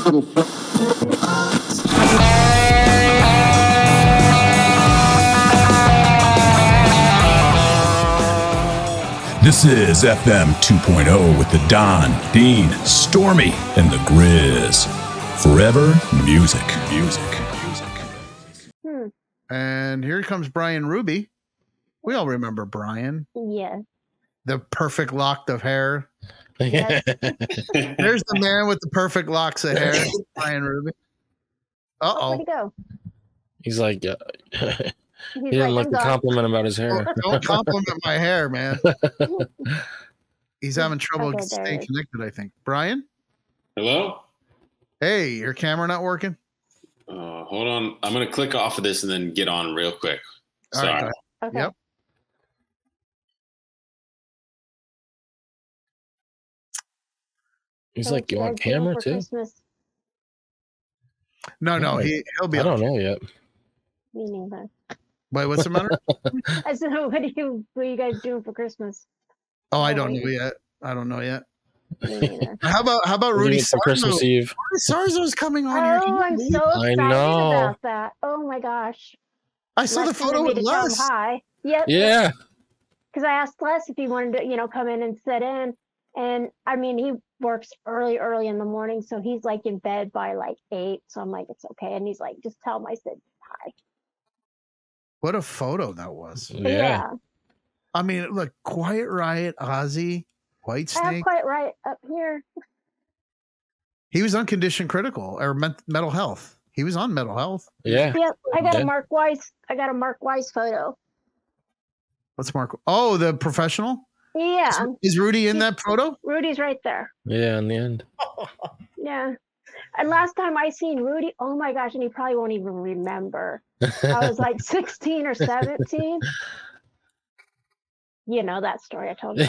This is FM 2.0 with the Don, Dean, Stormy, and the Grizz. Forever music. And here comes Brian Ruby. We all remember Brian. Yeah. The perfect lock of hair. Yes. There's the man with the perfect locks of hair, Brian Ruby. Where'd he go? He's like, He's he didn't like the compliment about his hair. Don't compliment my hair, man. He's having trouble staying connected, I think. Brian? Hello? Hey, your camera not working? Hold on. I'm going to click off of this and then get on real quick. Sorry. All right, Okay. Yep. He's So like, what you guys want doing camera for too? Christmas? No, he'll be I on. don't know yet. Me neither. Wait, what's the matter? I said, what are you guys doing for Christmas? Oh, I don't know yet. Me neither. How about Rudy Leave it for Christmas Sarzo? Eve. Rudy Sarzo's coming on here. Oh, I'm so I excited know. about that. Oh my gosh. I saw the Les photo wanted with me to tell him Les. hi. Yep. Yeah. Because I asked Les if he wanted to, come in and sit in. And I mean, he works early in the morning. So he's like in bed by like 8. So I'm like, it's okay. And he's like, just tell him I said hi. What a photo that was. Yeah. I mean, look, Quiet Riot, Ozzy, I have Whitesnake. quite right up here. He was on Condition Critical or Mental Health. He was on Mental Health. Yeah. Yep. I got Yeah. a Mark Weiss photo. What's Mark? Oh, the professional? Yeah. Is Rudy in that photo? Rudy's right there. Yeah, in the end. Yeah. And last time I seen Rudy, oh my gosh, and he probably won't even remember. I was like 16 or 17. You know that story I told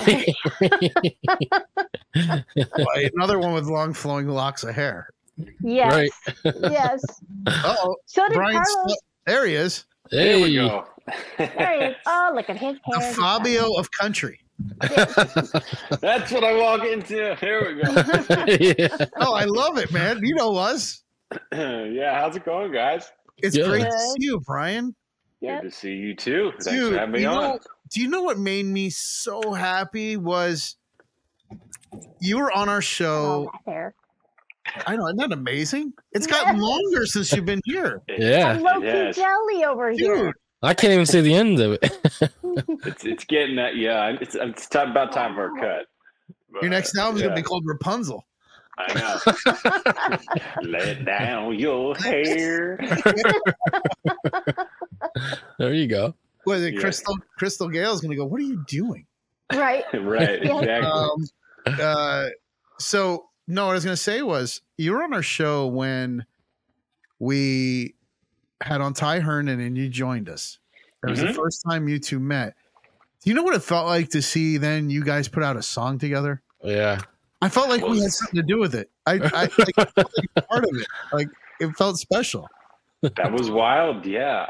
you. Another one with long flowing locks of hair. Yes. Right. Yes. Oh, So did Brian. Carlos. There he is. There we Hey. go. There he is. Oh, look at his The hair. Fabio of country. That's what I walk into. Here we go. Yeah. Oh, I love it, man. You know us. Yeah, how's it going, guys? It's Yeah. great to Good. see you, Brian. Yep. Good to see you too. Thanks Dude, for having me on. do you know what made me so happy was you were on our Oh, show. that hair. I know, isn't that amazing? It's gotten Yes. longer since you've been here. Yeah. I'm low-key Yes. jelly over Dude, here. I can't even see the end of it. It's getting that. Yeah, it's time about time for a cut. But, your next album's going to yeah, be called Rapunzel. I know. Let down your hair. There you go. What is it? Yeah. Crystal Gale's going to go, what are you doing? Right. Right. Yeah. Exactly. So, no, what I was going to say was you were on our show when we had on Ty Herndon and you joined us. It was the first time you two met. Do you know what it felt like to see then you guys put out a song together? Yeah. I felt like we had something to do with it. I like, felt like part of it. Like it felt special. That was wild. Yeah,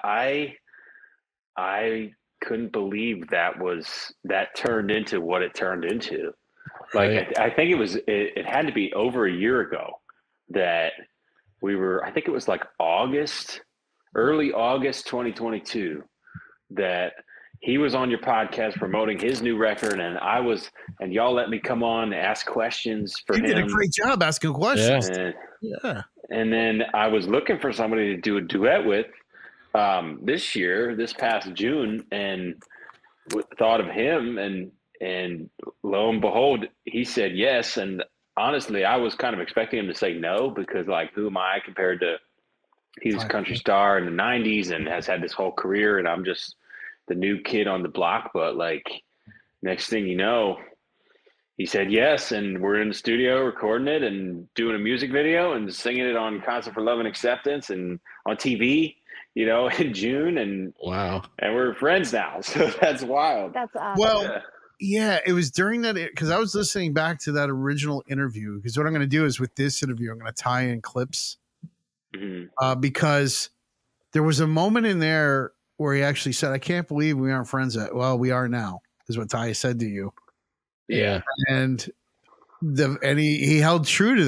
I couldn't believe that turned into what it turned into. Like Right. I think it had to be over a year ago that we were. I think it was like early August 2022 that he was on your podcast promoting his new record, and y'all let me come on and ask questions for You him. did a great job asking questions. Yeah. And then I was looking for somebody to do a duet with this past June, and thought of him, and lo and behold, he said yes. And honestly, I was kind of expecting him to say no, because like, who am I compared to, he was a country star in the 90s and has had this whole career, and I'm just the new kid on the block. But like, next thing you know, he said yes, and we're in the studio recording it and doing a music video and singing it on Concert for Love and Acceptance and on TV, in June, and Wow. we're friends now. So that's wild. That's awesome. Well, yeah, it was during that because I was listening back to that original interview. Because what I'm going to do is with this interview, I'm going to tie in clips because there was a moment in there where he actually said, "I can't believe we aren't friends." Well, we are now, is what Ty said to you. Yeah. And he held true to that.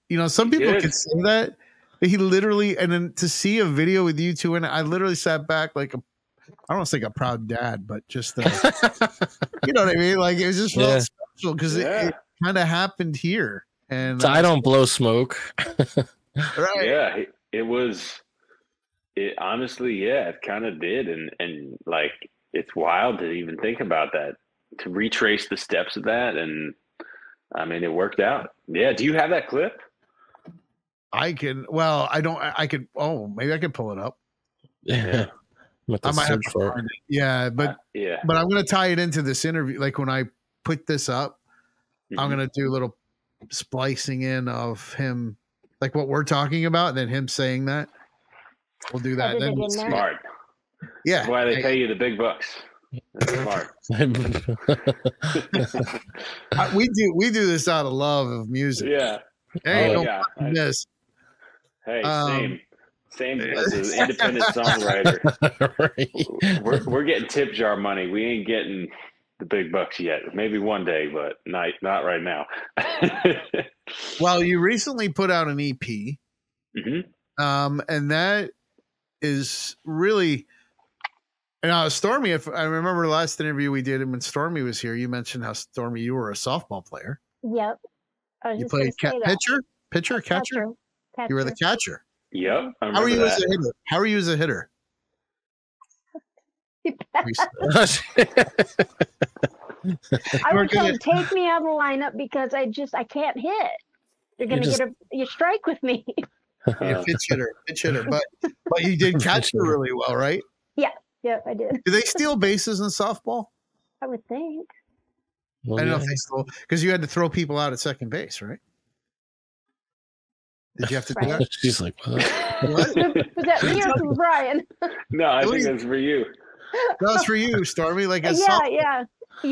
some people did. could say that. But he literally, and then to see a video with you two, and I literally sat back like I don't want to say a proud dad, but just you know what I mean? Like it was just felt special because it kind of happened here. And So I don't blow smoke. right. Yeah, it was. It honestly, it kind of did, and like it's wild to even think about that, to retrace the steps of that, and I mean it worked out. Yeah, do you have that clip? I can. Well, I don't. I could. Oh, maybe I could pull it up. Yeah. I might have to find it. Yeah, but but I'm going to tie it into this interview. Like when I put this up, I'm going to do a little splicing in of him, like what we're talking about, and then him saying that. We'll do that. Then we'll smart. Yeah, that's why they pay you the big bucks. That's smart. we do this out of love of music. Yeah. Hey, this. Hey, same as an independent songwriter. Right. We're getting tip jar money. We ain't getting the big bucks yet. Maybe one day, but not right now. Well, you recently put out an EP, and that is really. And Stormy, if I remember the last interview we did when Stormy was here, you mentioned how Stormy, you were a softball player. Yep. You played pitcher, catcher. You were the catcher. Yep. How are you as a hitter? How are you as a hitter? I would tell him, take me out of the lineup because I can't hit. You're gonna get a strike with me. You're a pitch hitter, but you did catcher really well, right? Yeah, I did. Do they steal bases in softball? I would think. Well, I don't know if they stole, because you had to throw people out at second base, right? Did you have to do that? She's like, what? Was that me or for Brian? No, I think it's for you. No, it's for you, Stormy. Like yeah.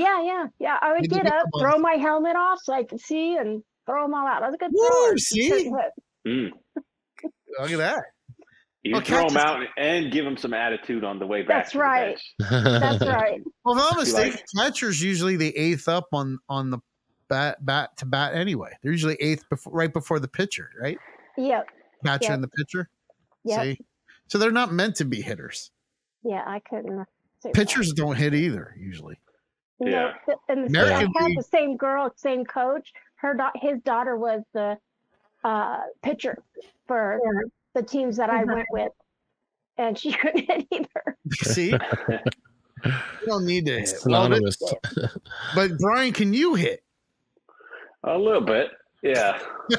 I would get up, throw my helmet off so I could see, and throw them all out. That was a good throw. See? Look at that. You throw them out and give them some attitude on the way back. That's right. That's right. Well, if I'm not mistaken, catcher's usually the eighth up on the bat to bat anyway. They're usually eighth right before the pitcher, right? Yep. Catcher and the pitcher. Yeah. See? So they're not meant to be hitters. Yeah, I couldn't. Pitchers don't hit either usually. No, and I had the same girl, same coach. His daughter was the pitcher for the teams that I went with, and she couldn't hit either. See, you don't need to hit. Anonymous. But Brian, can you hit? A little bit, yeah.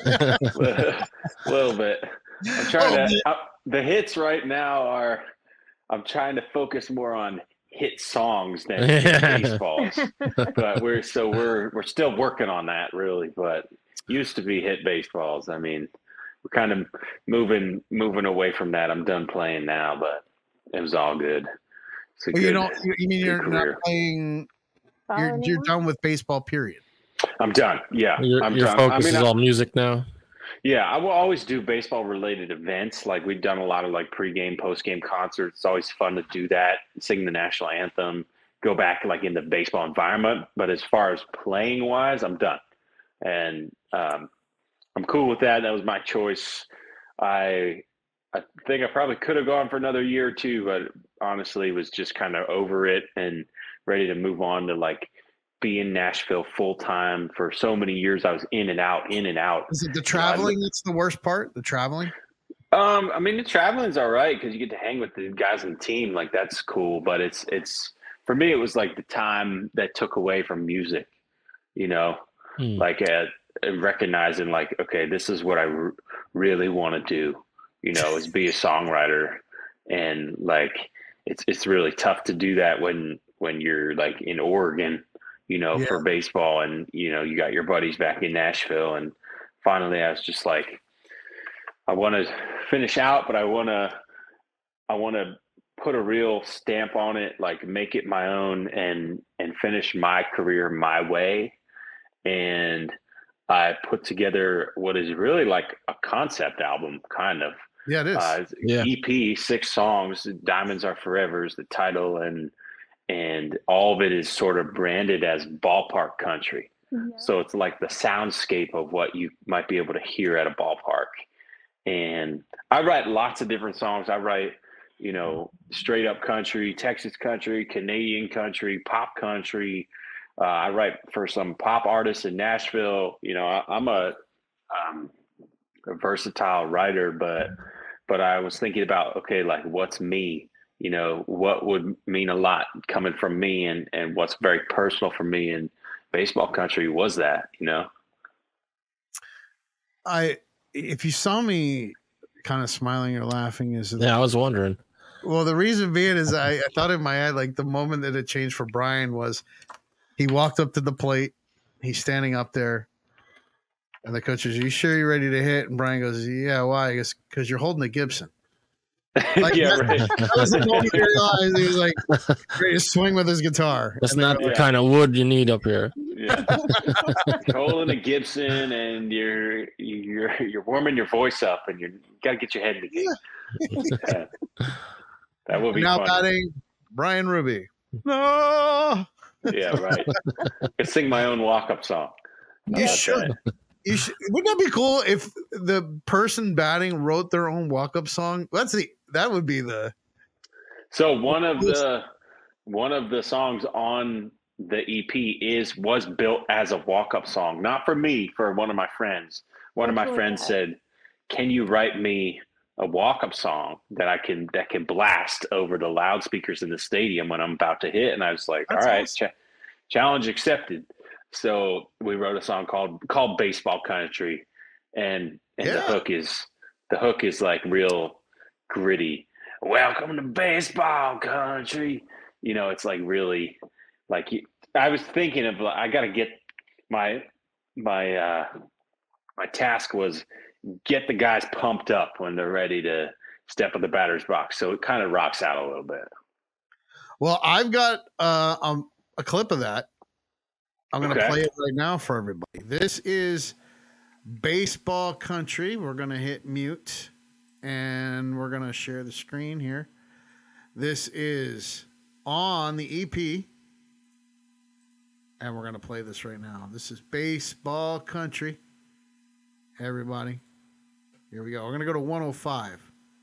A little bit. I'm trying the hits right now are. I'm trying to focus more on hit songs than baseballs, but we're still working on that really. But used to be hit baseballs. I mean, we're kind of moving away from that. I'm done playing now, but it was all good. You mean you're not playing? You're done with baseball. Period. I'm done. Yeah, your focus is all music now. Yeah, I will always do baseball-related events. Like we've done a lot of like pregame, postgame concerts. It's always fun to do that, sing the national anthem, go back like in the baseball environment. But as far as playing-wise, I'm done, and I'm cool with that. That was my choice. I think I probably could have gone for another year or two, but honestly, was just kind of over it and ready to move on to like. Be in Nashville full time for so many years. I was in and out. Is it the traveling that's the worst part? The traveling? I mean, the traveling's all right because you get to hang with the guys on the team. Like that's cool. But it's for me, it was like the time that took away from music. You know, like recognizing like, okay, this is what I really want to do. You know, is be a songwriter, and like it's really tough to do that when you're like in Oregon. You know, for baseball, and you know, you got your buddies back in Nashville, and finally, I was just like, I want to finish out, but I want to put a real stamp on it, like make it my own, and finish my career my way. And I put together what is really like a concept album, kind of. Yeah, it is. EP, 6 songs. Diamonds Are Forever is the title, and all of it is sort of branded as ballpark country. So it's like the soundscape of what you might be able to hear at a ballpark. And I write lots of different songs. I write, straight up country, Texas country, Canadian country, pop country. I write for some pop artists in Nashville. I'm a versatile writer, but I was thinking about, okay, like what's me? What would mean a lot coming from me, and what's very personal for me, and baseball country was that, If you saw me kind of smiling or laughing, I was wondering. Well, the reason being is I thought in my head, like the moment that it changed for Brian was he walked up to the plate, he's standing up there, and the coach is, "Are you sure you're ready to hit?" And Brian goes, "Yeah, why?" I guess, "Because you're holding a Gibson." Like, yeah, right. That was the moment you realized he was like ready to swing with his guitar. That's not the kind of wood you need up here. Yeah. Holding a Gibson, and you're warming your voice up, and you got to get your head in the game. Yeah. That would be now fun. batting Brian Ruby. No. Yeah, right. I could sing my own walk-up song. You should. Wouldn't that be cool if the person batting wrote their own walk-up song? That would be the. So one of the songs on the EP was built as a walk-up song, not for me, for one of my friends. One of my friends said, "Can you write me a walk-up song that can blast over the loudspeakers in the stadium when I'm about to hit?" And I was like, "All right, awesome. Challenge accepted." So we wrote a song called Baseball Country, and the hook is like real gritty. Welcome to baseball country. It's like really like I was thinking of, I got to get my task was get the guys pumped up when they're ready to step in the batter's box. So it kind of rocks out a little bit. Well, I've got a clip of that. I'm going to play it right now for everybody. This is Baseball Country. We're going to hit mute, and we're going to share the screen here. This is on the EP, and we're going to play this right now. This is Baseball Country. Everybody, here we go. We're going to go to 105.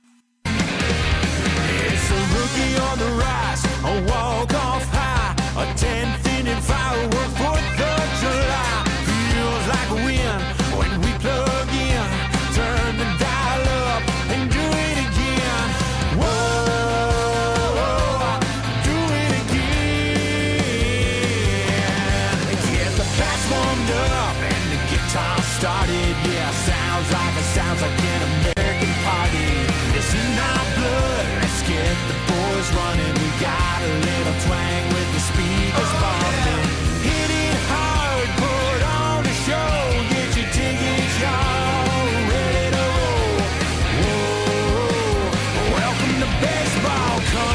It's a rookie on the rise, a walk-off high, a 10th inning firework, 4th of July. Feels like a win when we plug in, turn the dial up and do it again. Whoa, do it again. Get the bats warmed up and the guitar started. Yeah, sounds like an American party. It's in our blood. Let's get the boys running. We got a little twang with the speakers bumping. Hit it hard, put on a show. Get your tickets, y'all, ready to roll. Whoa, welcome to baseball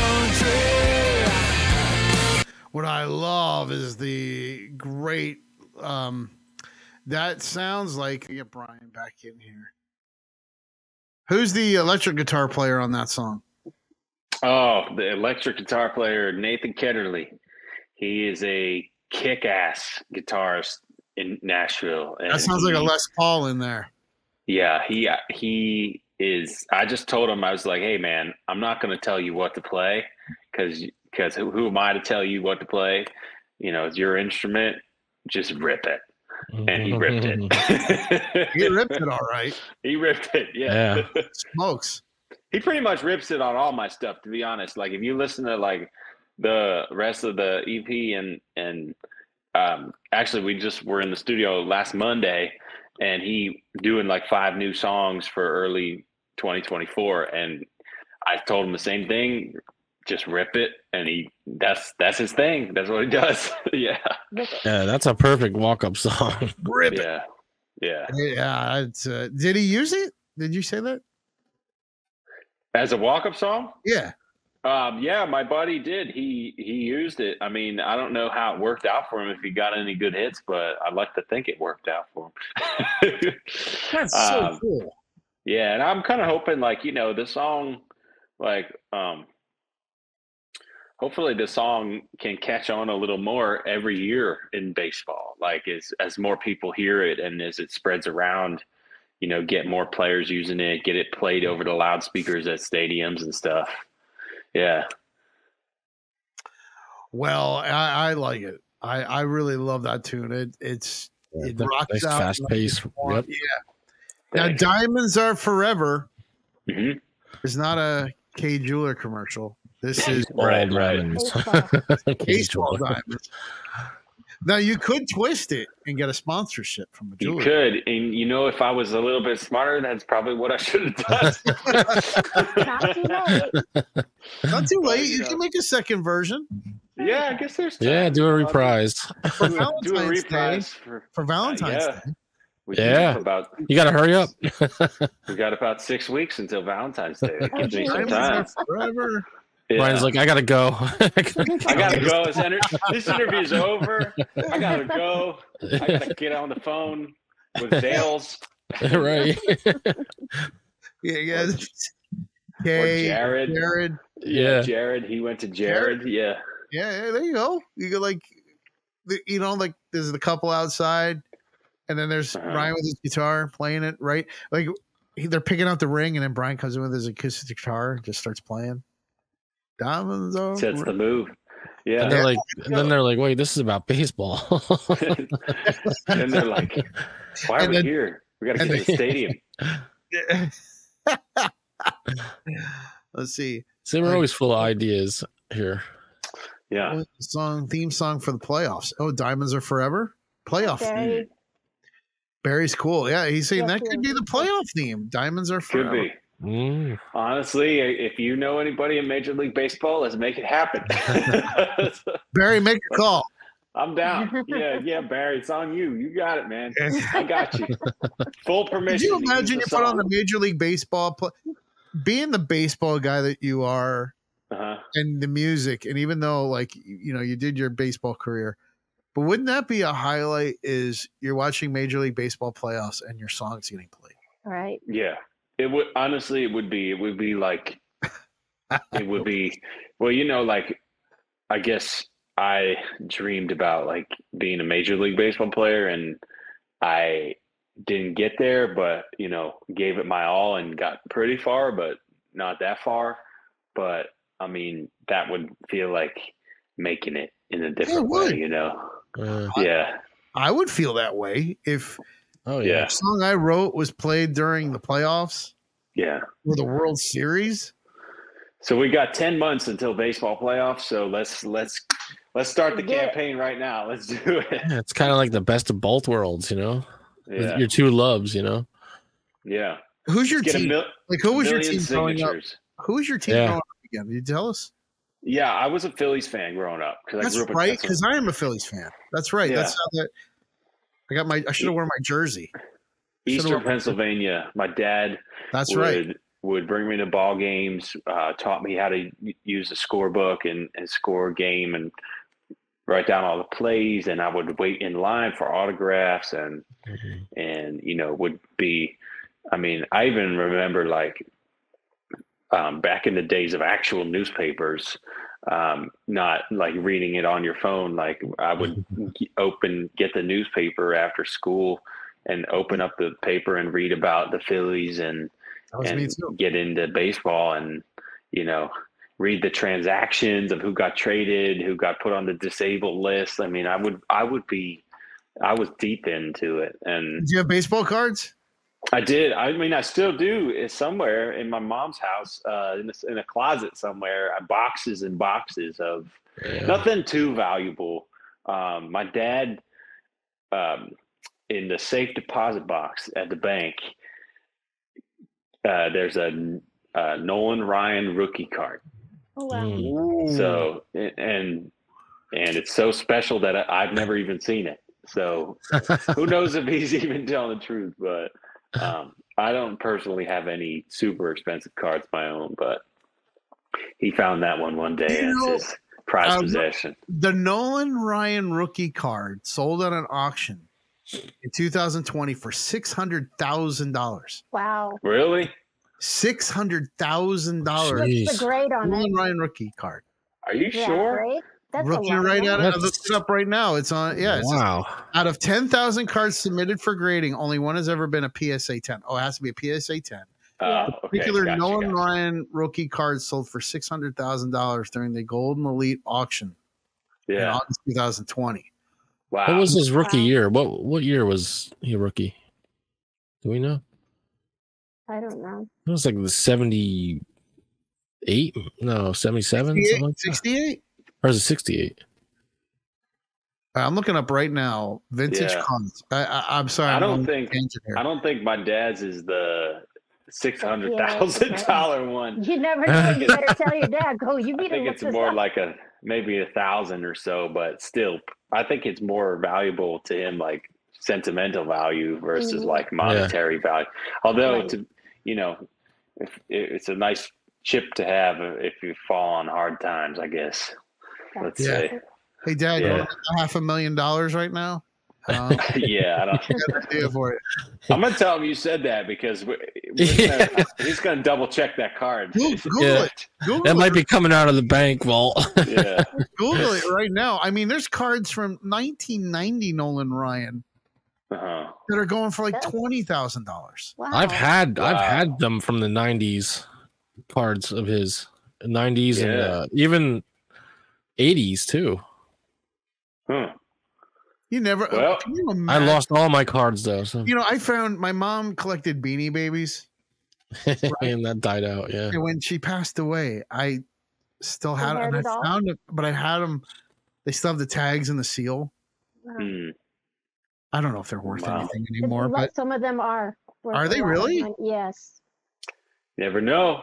country. What I love is the great. That sounds like. Get Brian back in here. Who's the electric guitar player on that song? Oh, the electric guitar player, Nathan Ketterly. He is a kick-ass guitarist in Nashville. And that sounds like a Les Paul in there. Yeah, he is. I just told him, I was like, "Hey, man, I'm not going to tell you what to play because who am I to tell you what to play? It's your instrument. Just rip it." And he ripped it. He ripped it all right. He ripped it, yeah. Smokes. He pretty much rips it on all my stuff, to be honest. Like if you listen to like the rest of the EP and actually we just were in the studio last Monday and he doing like 5 new songs for early 2024, and I told him the same thing. Just rip it, and that's his thing. That's what he does. Yeah. Yeah, that's a perfect walk-up song. Rip it. Yeah. Did he use it? Did you say that? As a walk-up song? Yeah. Yeah, my buddy did. He used it. I mean, I don't know how it worked out for him, if he got any good hits, but I'd like to think it worked out for him. That's so cool. Yeah, and I'm kind of hoping, like, this song, like, hopefully the song can catch on a little more every year in baseball. Like as more people hear it and as it spreads around, get more players using it, get it played over the loudspeakers at stadiums and stuff. Yeah. Well, I like it. I really love that tune. It rocks nice out. fast pace. Yep. Yeah. Now, Diamonds Are Forever Mm-hmm. is not a K Jeweler commercial. This is Right. baseball diamonds. Now, you could twist it and get a sponsorship from a You jeweler. could, and if I was a little bit smarter, that's probably what I should have done. Not too late. Not too late. you You know. can make a second version Yeah, I guess there's time. Yeah, do a reprise. for Do a Valentine's reprise Day. For Valentine's yeah. Day. We Yeah. have about You got to hurry up. we got about 6 weeks until Valentine's Day. It gives me some Diamonds time. Are Forever. Yeah. Brian's like, I got to go. I gotta go. This interview's over. I gotta go. I gotta get on the phone with Dales Right. Yeah. or Jared. Jared. Yeah. Jared. He went to Jared. Yeah. Yeah, there you go. You go like there's the couple outside, and then there's Brian with his guitar playing it, right? Like they're picking out the ring, and then Brian comes in with his acoustic guitar and just starts playing. Diamonds Are Sets the Forever. move. And Yeah. they're like, wait, this is about baseball. And they're like, why are And we then- here? We gotta get to the stadium. Let's see. See, we're always full of ideas here. Yeah. Theme song for the playoffs. Oh, Diamonds Are Forever? Playoff theme. Very, Barry's cool. Yeah, he's saying Yes, that could yes. be the playoff theme. Diamonds Are Could Forever. be. Mm. Honestly, if you know anybody in Major League Baseball, let's make it happen. Barry, make a call. I'm down. Yeah, Barry, it's on you. You got it, man. I got you. Full permission. Could you to use imagine the you put on song. the Major League Baseball, being the baseball guy that you are, Uh-huh. and the music, and even though you did your baseball career, but wouldn't that be a highlight? Is you're watching Major League Baseball playoffs and your song's getting played? right. Yeah. It would honestly it would be like it would be like I guess I dreamed about like being a Major League Baseball player, and I didn't get there, but gave it my all and got pretty far, but not that far. But I mean, that would feel like making it in a different would. way, Uh, Yeah. I would feel that way if oh, Yeah. yeah. the song I wrote was played during the playoffs Yeah. or the World Series. So we got 10 months until baseball playoffs. So let's start the Let's do it. campaign right now. Let's do it. Yeah, it's kind of like the best of both worlds, With Yeah. your two loves, Yeah. Who's your Get a team? mil- Like, who was your million team growing up? signatures. Who was your team Yeah. growing up again? Can you tell us? Yeah, I was a Phillies fan growing up because I That's grew up in right, Pennsylvania. because I am a Phillies fan. That's right. Yeah. That's how that. I should have worn my jersey. Eastern Pennsylvania. My dad That's right. would bring me to ball games, taught me how to use the scorebook and score a game and write down all the plays. And I would wait in line for autographs and would be, I mean, I even remember like back in the days of actual newspapers, not like reading it on your phone. Like I would get the newspaper after school and open up the paper and read about the Phillies and That was me too. get into baseball and, read the transactions of who got traded, who got put on the disabled list. I mean, I was deep into it. And Did you have baseball cards? I did. I mean, I still do. It's somewhere in my mom's house, in a closet somewhere, boxes and boxes of nothing too valuable. My dad, in the safe deposit box at the bank, there's a Nolan Ryan rookie card. Oh, wow. Mm. So, and it's so special that I've never even seen it. So who knows if he's even telling the truth, but I don't personally have any super expensive cards of my own, but he found that one day as his prized possession. The Nolan Ryan rookie card sold at an auction in 2020 for $600,000. Wow. Really? $600,000. Jeez. What's the grade on Nolan it? Ryan rookie card. Are you Yeah, sure? right? That's Looking a lot right of at money. it. I'm looking it up right now. It's on. Yeah. It says, Wow. out of 10,000 cards submitted for grading, only one has ever been a PSA 10. Oh, it has to be a PSA 10. Yeah. Okay. Particular Gotcha, Nolan gotcha. Ryan rookie cards sold for $600,000 during the Golden Elite auction in Yeah. August 2020. Wow. What was his rookie Wow. year? What year was he a rookie? Do we know? I don't know. It was like the 78? No, 77? 68? Something like that. 68? Or is it 68? I'm looking up right now. Vintage Yeah. cards. I'm sorry. I I'm don't on a think- tangent here. I don't think my dad's is the $600,000 one. You never know. You better tell your dad. Go. You I need to think look it's this more up. like maybe 1,000 or so, but still, I think it's more valuable to him, like sentimental value versus Mhm. like monetary value. Although, Right. it's a nice chip to have if you fall on hard times, I guess. Let's Yeah. say. Hey, Dad, you Yeah. want $500,000 right now? Yeah, I don't. I got an idea for it. I'm gonna tell him you said that because he's gonna double check that card. Google Yeah. it. Google That it. might be coming out of the bank vault. Yeah, Google it right now. I mean, there's cards from 1990 Nolan Ryan uh-huh. that are going for like Yeah. $20,000. Wow. I've had Wow. them from the 90s cards of his 90s and Yeah. even 80s too. Huh. You never. Well, can you I imagine? lost all my cards though, so You know, I found my mom collected Beanie Babies, and that died out. Yeah. and when she passed away, I still had You them. had And it I all? found it, but I had them. They still have the tags and the seal. Wow. Hmm. I don't know if they're worth Wow. anything But anymore, but some of them are. worth Are a they lot of really? money. Yes. Never know.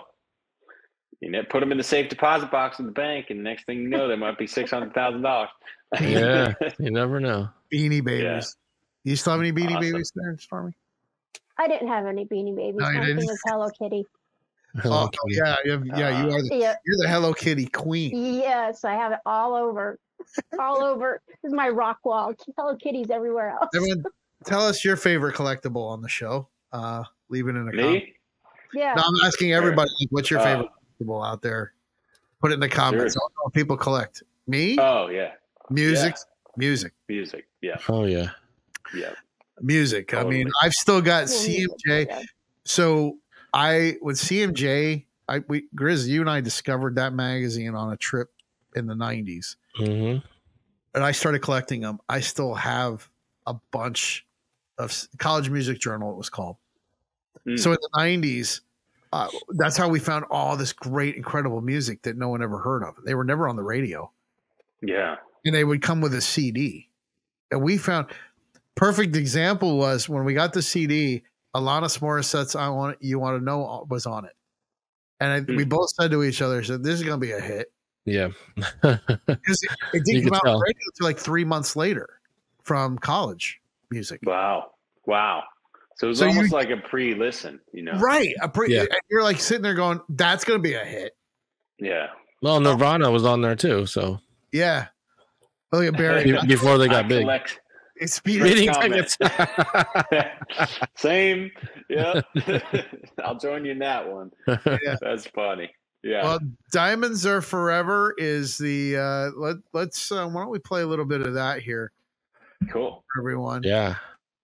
Put them in the safe deposit box in the bank, and the next thing you know, there might be $600,000. Yeah. You never know. Beanie Babies. You still have any Beanie Awesome. Babies there, Stormy? I didn't have any Beanie Babies. No, you My thing didn't? was Hello Kitty. Oh, Okay. yeah, you are the Yeah. you're the Hello Kitty queen. Yes, I have it all over. All over. This is my rock wall. Hello Kitties everywhere else. Everyone, tell us your favorite collectible on the show. Leave it in the comments. Me? Yeah. No, I'm asking everybody, like, what's your favorite collectible out there? Put it in the comments. Sure. I don't know what people collect. Me? Oh, yeah. Music. Music. Music. Yeah. Oh yeah. Yeah. Music. I mean, Totally. I've still got Cool music, CMJ. yeah. So with CMJ, Grizz, you and I discovered that magazine on a trip in the 90s. hmm And I started collecting them. I still have a bunch of College Music Journal, it was called. Mm. So in the 90s, that's how we found all this great, incredible music that no one ever heard of. They were never on the radio. Yeah. And they would come with a CD. And we found perfect example was when we got the CD, Alanis Morissette's "I Want You Want to Know" was on it. And we both said to each other, "said This is going to be a hit." Yeah. Because it You didn't could come out on tell. the radio until like 3 months later from College Music. Wow. So it was So almost you- like a pre-listen, Right. Yeah. And you're like sitting there going, "That's going to be a hit." Yeah. Well, Nirvana was on there too, so Yeah. Oh, yeah, Barry. before they I got big. collect It's speed. Speeding comment. tickets. Same. Yeah. I'll join you in that one. Yeah. That's funny. Yeah. Well, Diamonds Are Forever is the let's why don't we play a little bit of that here, Cool. everyone. Yeah.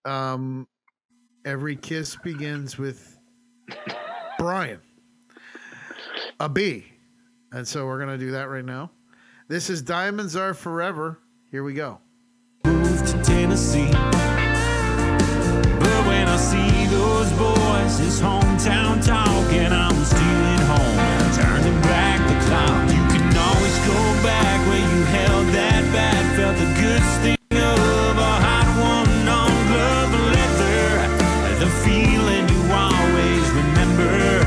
Every kiss begins with Brian, a B. And so we're going to do that right now. This is Diamonds Are Forever. Here we go. Moved to Tennessee. But when I see those boys, his hometown talking, I'm stealing home, turning back the clock. You can always go back where you held that bat, felt the good sting of a hot one on glove and leather, the feeling you always remember.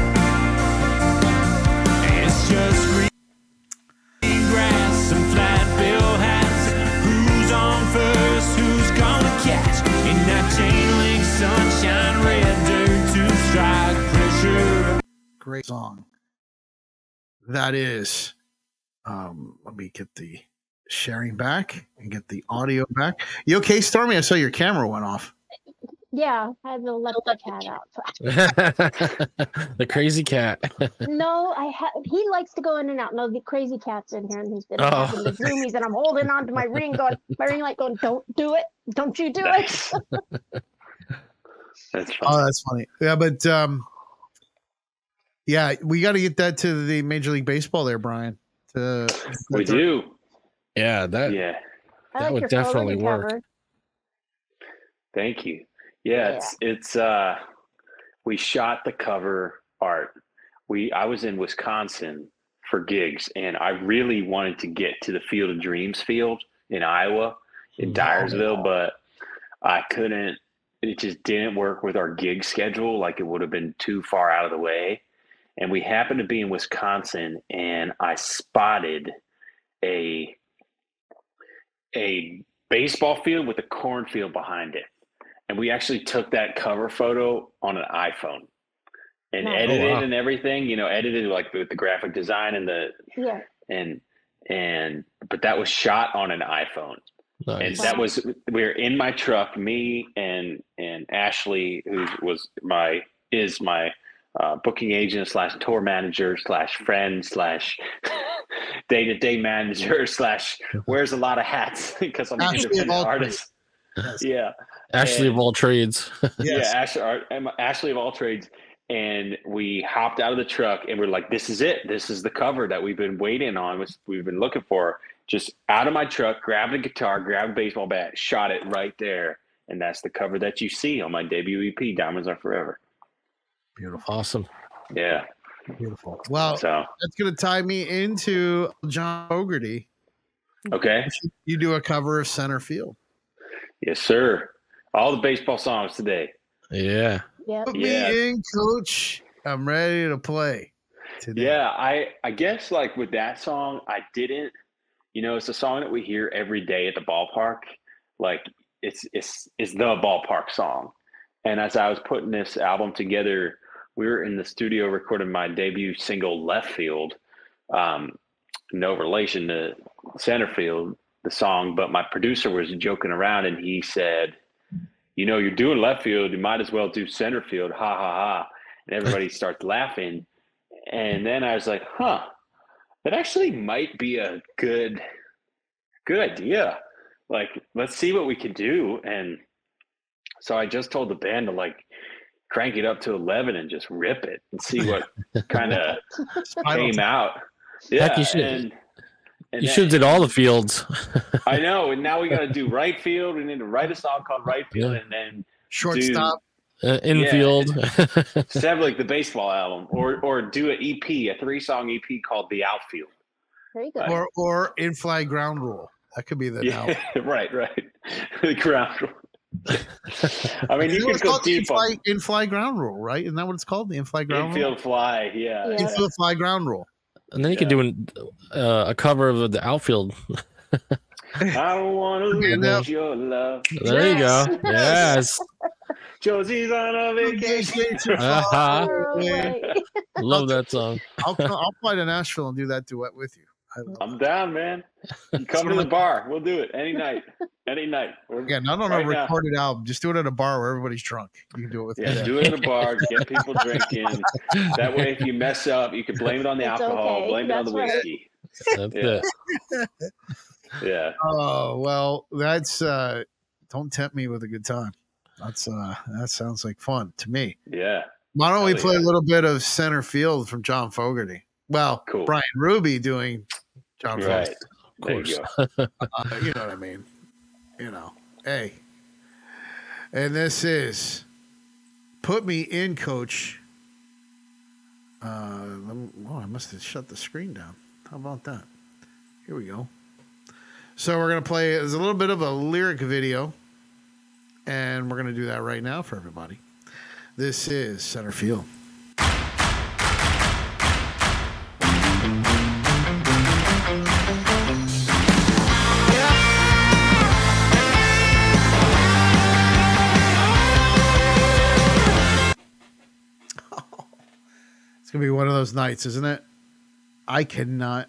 It's just green grass and flat bill hats. Who's on first? Who's gonna catch in that chain link sunshine? Red dirt to strike pressure. Great song. That is. Let me get the sharing back and get the audio back. You okay, Stormy? I saw your camera went off. Yeah, I had to let the cat out. The crazy cat. No, he likes to go in and out. No, the crazy cat's in here, and he's been Oh. having the zoomies, and I'm holding on to my ring light going, don't do it. Don't you do Nice. it. That's Oh, fun. that's funny. Yeah, but yeah, we got to get that to the Major League Baseball there, Brian. We do. Yeah, that Yeah. I That like would your photo definitely you work. covered. Thank you. Yeah, it's we shot the cover art. I was in Wisconsin for gigs, and I really wanted to get to the Field of Dreams field in Iowa, in Dyersville, but I couldn't. It just didn't work with our gig schedule. Like, it would have been too far out of the way. And we happened to be in Wisconsin, and I spotted a baseball field with a cornfield behind it. And we actually took that cover photo on an iPhone and Nice. edited Oh, wow. and everything, edited like with the graphic design and but that was shot on an iPhone. And nice. that was, we were in my truck, me and Ashley, who is my booking agent / tour manager / friend / day-to-day manager / wears a lot of hats because I'm an Ashley of independent all artist. Yes. Yeah. Ashley of all trades. Yes. Yeah, Ashley of all trades. And we hopped out of the truck and we're like, this is it. This is the cover that we've been waiting on. We've been looking for. Just out of my truck, grabbed a guitar, grabbed a baseball bat, shot it right there. And that's the cover that you see on my debut EP, Diamonds Are Forever. Beautiful. Awesome. Yeah. Beautiful. Well, So, that's going to tie me into John Fogerty. okay. You do a cover of Center Field. Yes, sir. All the baseball songs today. Yeah. Yeah. Put Yeah. me in, coach. I'm ready to play today. Yeah, I guess like with that song, I didn't, it's a song that we hear every day at the ballpark. Like it's the ballpark song. And as I was putting this album together, we were in the studio recording my debut single, Left Field. No relation to Center Field, the song, but my producer was joking around and he said, you're doing left field, you might as well do center field, ha ha ha. And everybody starts laughing. And then I was like, that actually might be a good idea. Like, let's see what we can do. And so I just told the band to like crank it up to 11 and just rip it and see what kind of came out. Yeah. Heck, you should. And You should have did all the fields. I know. And now we got to do right field. We need to write a song called Right Field and then Shortstop. Infield. have like the baseball album or do an EP, a 3-song EP called The Outfield. There you go. Or in-fly ground rule. That could be the Yeah, right. The ground rule. I mean, you could go deep on in-fly ground rule, right? Isn't that what it's called? The in-fly ground rule? infield fly. Yeah. Yeah. Infield fly ground rule. And then you could do a cover of the outfield. I don't want to lose your love. There you go. Yes. Josie's on a vacation. Uh-huh. Oh, wait. Love that song. I'll fly to Nashville and do that duet with you. I love I'm that. down, man. You come to the bar. We'll do it any night. Yeah, not on Right a now. recorded album. Just do it at a bar where everybody's drunk. You can do it with Yeah, me. do it in a bar. Get people drinking. That way, if you mess up, you can blame it on the It's alcohol, okay. blame it on the That's right. whiskey. That's Yeah. it. Yeah. Oh well, that's don't tempt me with a good time. That's that sounds like fun to me. Yeah. Why don't we Hell play yeah. a little bit of Center Field from John Fogerty? Well, Cool. Brian Ruby doing John Right. Fogerty. There you course. go. You know what I mean? Hey. And this is Put Me In, Coach. I must have shut the screen down. How about that? Here we go. So we're going to play, there's a little bit of a lyric video, and we're going to do that right now for everybody. This is Center Field. It's going to be one of those nights, isn't it? I cannot.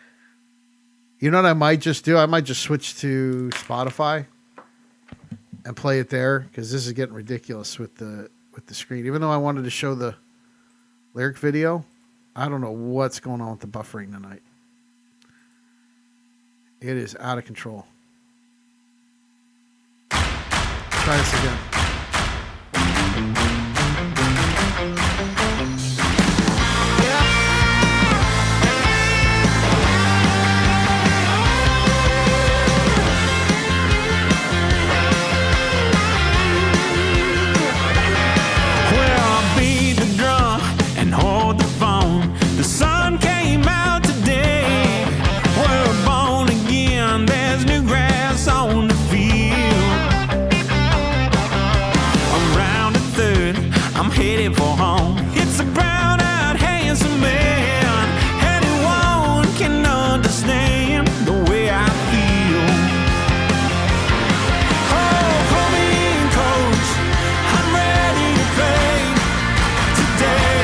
You know what I might just do? I might just switch to Spotify. and play it there because this is getting ridiculous with the screen. Even though I wanted to show the lyric video, I don't know what's going on with the buffering tonight. It is out of control. Try this again. The sun came out today. We're born again. There's new grass on the field. Around the third, I'm headed for home. It's a brown-eyed, handsome man. Anyone can understand the way I feel. Oh, call me in, coach. I'm ready to play today.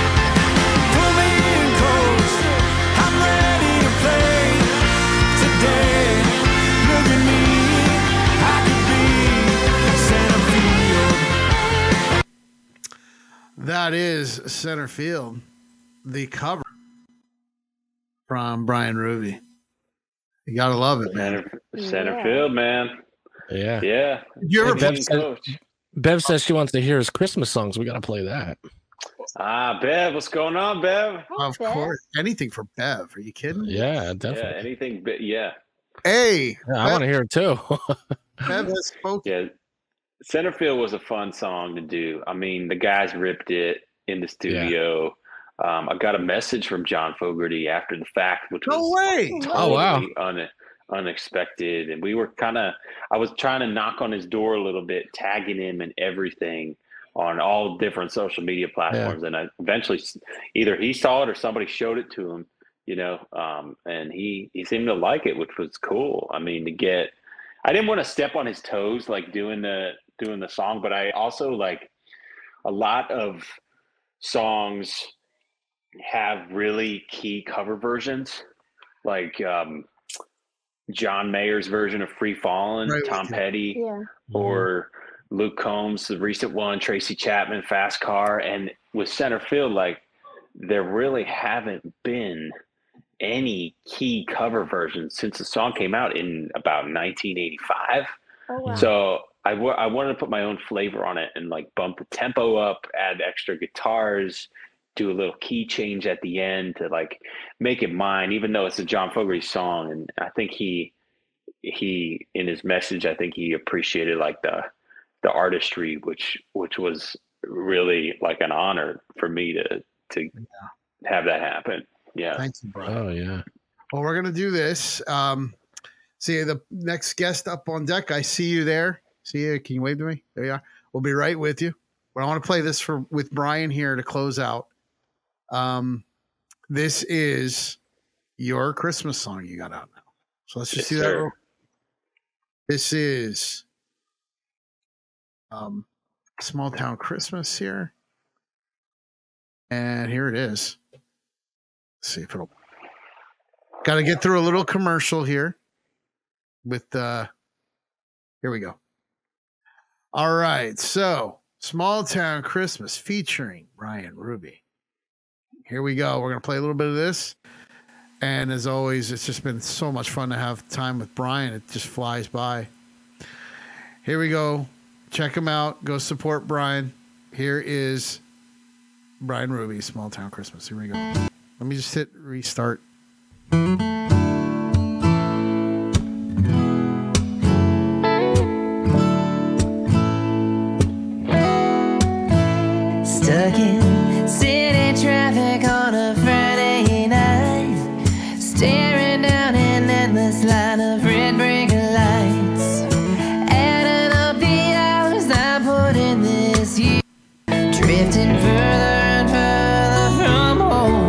That is Center Field, the cover from Brian Ruby. You gotta love it, man. Center field, man. Yeah. Yeah. You ever Hey, play? Bev says she wants to hear his Christmas songs. We got to play that. Bev, what's going on, Bev? Of course, anything for Bev. Are you kidding? Yeah, definitely. Yeah, anything. Yeah. Hey, Yeah, I want to hear it too. Bev has spoken. Yeah. Center field was a fun song to do. I mean, the guys ripped it in the studio. I got a message from John Fogerty after the fact, which No was way. totally Oh, wow. unexpected. And we were I was trying to knock on his door a little bit, tagging him and everything on all different social media platforms. And I eventually either he saw it or somebody showed it to him, and he seemed to like it, which was cool. I mean, I didn't want to step on his toes, like doing the song, but I also like a lot of songs have really key cover versions, like John Mayer's version of Free Fallin', Right, Tom with you. Petty, Yeah. or Luke Combs, the recent one, Tracy Chapman, Fast Car. And with Center Field, like there really haven't been any key cover versions since the song came out in about 1985. Oh wow. So I wanted to put my own flavor on it and like bump the tempo up, add extra guitars, do a little key change at the end to like make it mine, even though it's a John Fogerty song. And I think he in his message, I think he appreciated like the artistry, which was really like an honor for me to have that happen. Yeah. Thanks, Brian. Oh, yeah. Well, we're gonna do this. See the next guest up on deck. I see you there. See you. Can you wave to me? There you are. We'll be right with you. But I want to play this with Brian here to close out. This is your Christmas song you got out now. So let's just Yes, do that. sir. This is Small Town Christmas here. And here it is. Let's see if it'll. Got to get through a little commercial here with here we go. All right. So Small Town Christmas featuring Brian Ruby. Here we go. We're going to play a little bit of this. And as always, it's just been so much fun to have time with Brian. It just flies by. Here we go. Check him out. Go support Brian. Here is Brian Ruby, Small Town Christmas. Here we go. Let me just hit restart. Stuck in city traffic on a Friday night, staring down an endless line of red breaker lights, adding up the hours I put in this year, drifting further and further from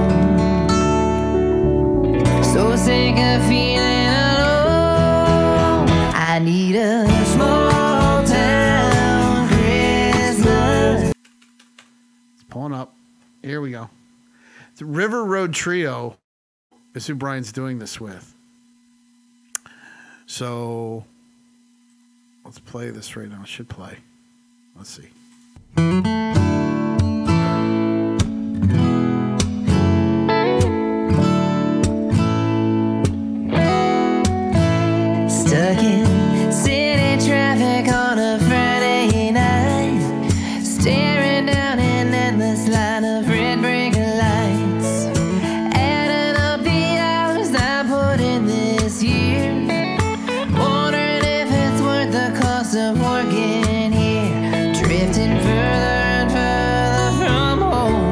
home, so sick of feeling alone. I need a small town Christmas. Pulling up. Here we go. The River Road Trio is who Brian's doing this with. So Let's play this right now. It should play. Let's see. Stuck in city traffic on a Friday night, staring down an endless line of red breaker lights, adding up the hours I put in this year, wondering if it's worth the cost of working here, drifting further and further from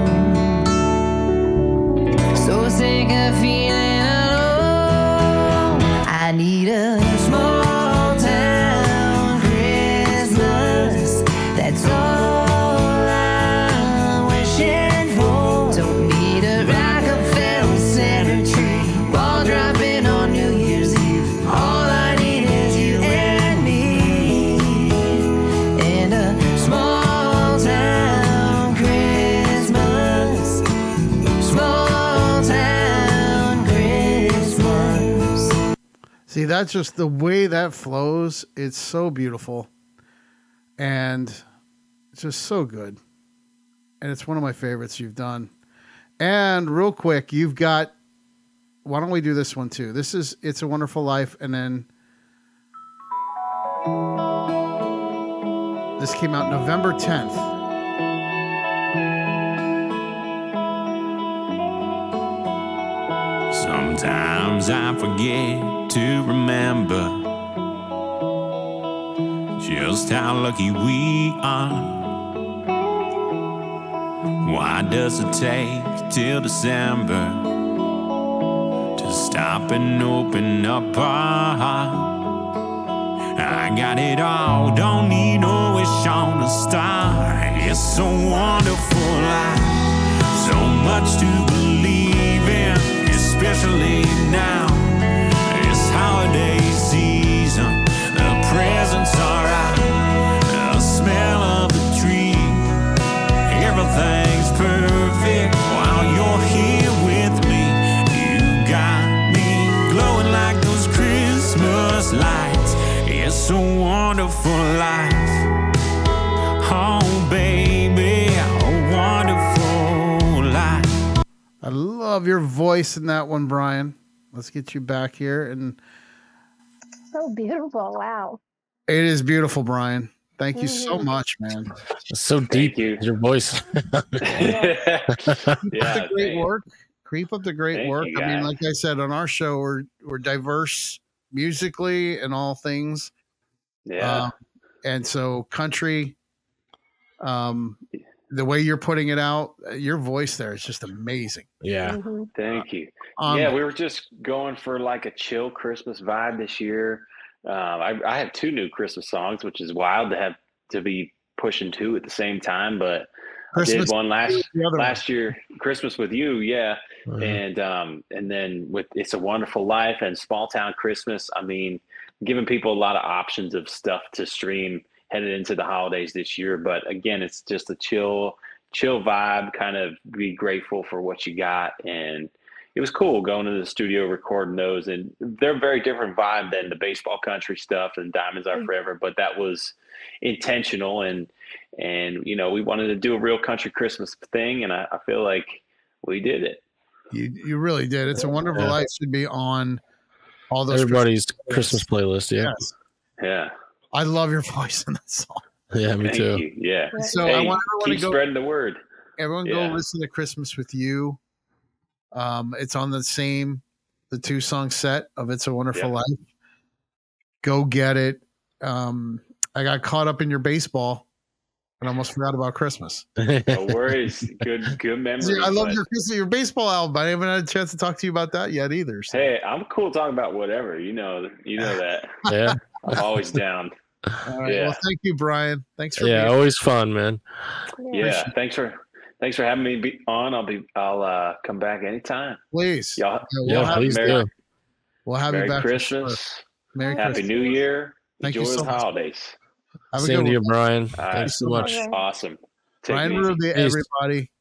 home, so sick of feeling alone. I need a small town Christmas. That's all I'm wishing for. Don't need a Rockefeller Center tree, ball dropping on New Year's Eve. All I need is you and me, and a small town Christmas. Small town Christmas. See, that's just the way that flows. It's so beautiful. And it's just so good. And it's one of my favorites you've done. And real quick, you've got, why don't we do this one too? This is It's a Wonderful Life. And then this came out November 10th. Sometimes I forget to remember just how lucky we are. Why does it take till December to stop and open up our heart? I got it all, don't need no wish on a star. It's a wonderful life, so much to believe in, especially now. It's holiday season, the presents are out, the smell of the tree, everything's perfect while you're here with me. You got me glowing like those Christmas lights. It's a wonderful life. Oh, baby, a wonderful life. I love your voice in that one, Brian. Let's get you back here. And So beautiful. Wow. it is beautiful, Brian. Thank you so much, man. It's so deep. you. Your voice. Yeah, The great thank- work. Keep up the great Thank work. you, I mean, guys. like I said, on our show, we're diverse musically and all things. Yeah. And so country, the way you're putting it out, your voice there is just amazing. Yeah. Mhm. Thank you. Um, Yeah, we were just going for like a chill Christmas vibe this year. I have 2 new Christmas songs, which is wild to be pushing 2 at the same time. But I Christmas did one the other one. last year, Christmas with You, yeah, Mhm. and then with It's a Wonderful Life and Small Town Christmas. I mean, giving people a lot of options of stuff to stream headed into the holidays this year. But again, it's just a chill vibe, kind of be grateful for what you got. And it was cool going to the studio, recording those. And they're a very different vibe than the baseball country stuff and Diamonds Are Forever. But that was intentional. And you know, we wanted to do a real country Christmas thing. And I feel like we did it. You really did. It's a Wonderful Yeah. Life should be on all those. Everybody's Christmas Christmas playlist. Yeah. Yes. Yeah. I love your voice in that song. Yeah, me Thank too. you. Yeah. So Hey, I want everyone keep to go. spreading the word. Everyone Yeah. go listen to Christmas with You. It's on the 2-song set of It's a Wonderful Yeah. Life. Go get it. I got caught up in your baseball and almost forgot about Christmas. No worries. Good memories. See, I love but- your baseball album. I haven't had a chance to talk to you about that yet either. So. Hey, I'm cool talking about whatever. You know that. Yeah. I'm always down. All right. yeah. Well, thank you, Brian. Thanks for Yeah. being Always fun, man. Yeah. Thanks for having me be on. I'll come back anytime. Please. Y'all We'll Yeah, have, please Merry- do. we'll have you Merry back. for sure. Christmas. Merry Happy Christmas. New Year. Thank you Enjoy so the much. holidays. Have a Same good to you, one. Brian. All right. Thanks so much. Okay. Awesome. Take Brian it easy. Ruby, Peace. everybody.